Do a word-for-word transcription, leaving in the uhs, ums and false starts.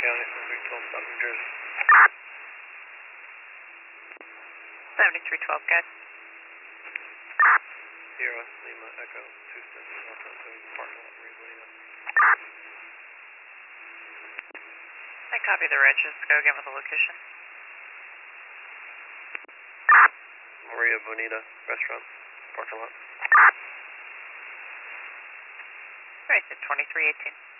County, three twelve, South New Jersey. seventy-three twelve, guide. Sierra Lima Echo, two six, Delta, parking lot, Marina. I copy the reg, just go again with the location. Maria Bonita Restaurant, parking lot. Right, twenty-three eighteen.